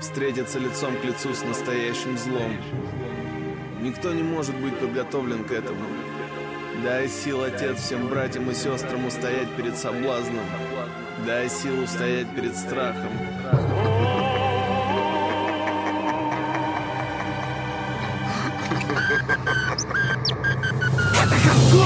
встретиться лицом к лицу с настоящим злом. Никто не может быть подготовлен к этому. Дай сил, Отец, всем братьям и сестрам устоять перед соблазном. Дай силу устоять перед страхом. Это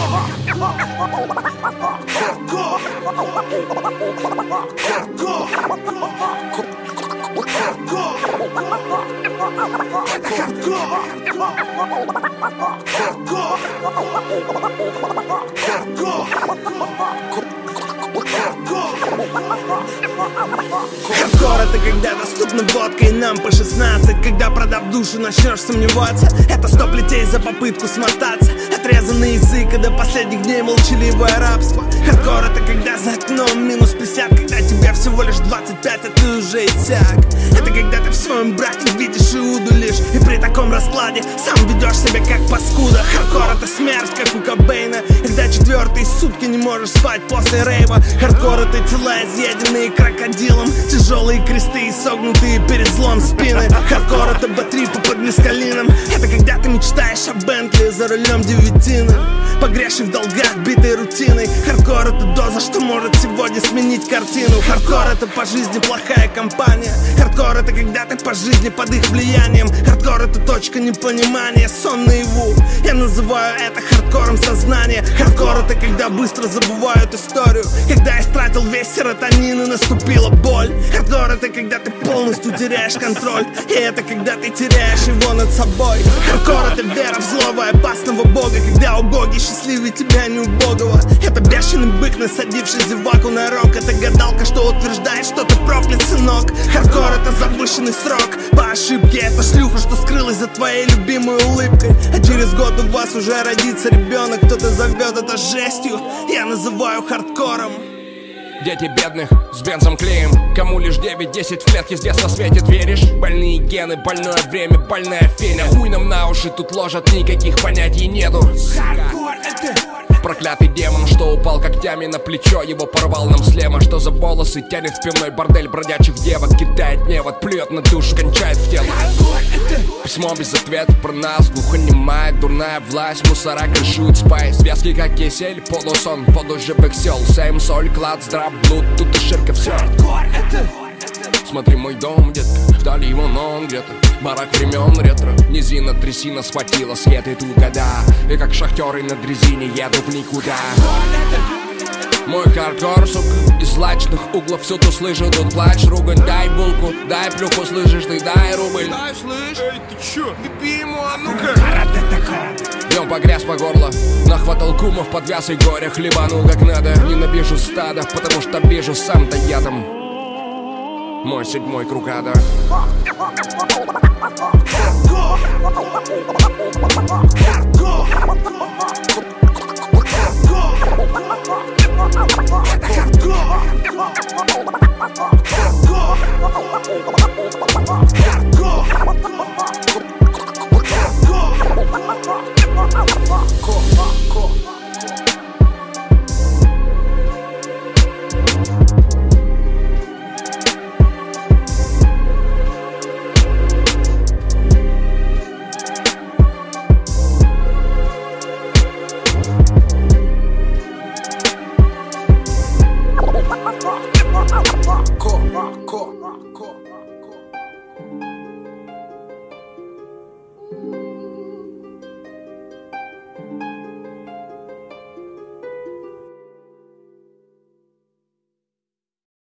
Хардкор — это когда доступна водка и нам по 16. Когда, продав душу, начнешь сомневаться. Это 100 плетей за попытку смотаться. Отрезанный язык, и до последних дней молчаливое рабство. Хардкор — это когда за окном минус 50. Когда тебе всего лишь 25, а ты уже иссяк. Это когда ты в своем браке видишь Иуду лишь. И при таком раскладе сам ведешь себя как паскуда. Хардкор — это смерть, как у Кобейна. Когда 4-е сутки не можешь спать после рейва. Хардкор — это тела, изъеденные крокодилом. Тяжелые кресты и согнутые перед злом спины. Хардкор — это батрипы под мескалином. Это когда ты мечтаешь о Бентли за рулем девятины, погрязший в долгах, битой рутиной. Хардкор — это доза, что может сегодня сменить картину. Хардкор — это по жизни плохая компания. Хардкор — это когда ты по жизни под их влиянием. Хардкор — это точка непонимания, сон наяву. Я называю это хардкором сознания. Хардкор — это когда быстро забывают историю. Когда истратил весь серотонин и наступила боль. Хардкор — это когда ты полностью теряешь контроль. И это когда ты теряешь его над собой. Хардкор — это вера в злого и опасного бога. Когда убогий счастливее тебя не убогого. Это бешеный бык, насадивший зеваку на рог. Это гадалка, что утверждает, что ты проклят, сынок. Хардкор — это завышенный срок по ошибке. Это шлюха, что скрылась за твоей любимой улыбкой. А через год у вас уже родится ребенок. Кто-то зовет это жестью, я называю хардкором. Дети бедных с бензом клеем. Кому лишь 9-10 в клетке с детства светит, веришь? Больные гены, больное время, больная феня. Хуй нам на уши тут ложат, никаких понятий нету. хардкор, это Проклятый демон, что упал когтями на плечо. Его порвал нам слева, что за волосы тянет в пивной бордель бродячих девок. Кидает невод, плюет на душу, кончает в тело. хардкор, это Письмо без ответа про нас, глухонемая дурная власть. Мусора крышуют спайс, вязкий как кисель, полусон, полуживых сел. Сэм, соль, клад, здрав, блуд, тут и ширка все. хардкор, это Смотри, мой дом где-то, вдали вон он где-то. Барак времен ретро, низина, трясина схватила след. Идут года, и как шахтеры на дрезине едут в никуда. Мой хардкор, сука, из злачных углов всюду слышу, тут плач, ругань. Дай булку, дай плюху, слышишь ты, дай рубль. Дай, слышь, эй, ты чё, выпей ему, а ну-ка. Днем погряз по горло, нахватал кумов, подвяз и горя хлебанул как надо. Ненавижу стадо, потому что бежу сам-то ядом. Мой 7-й круг ада. хардкор.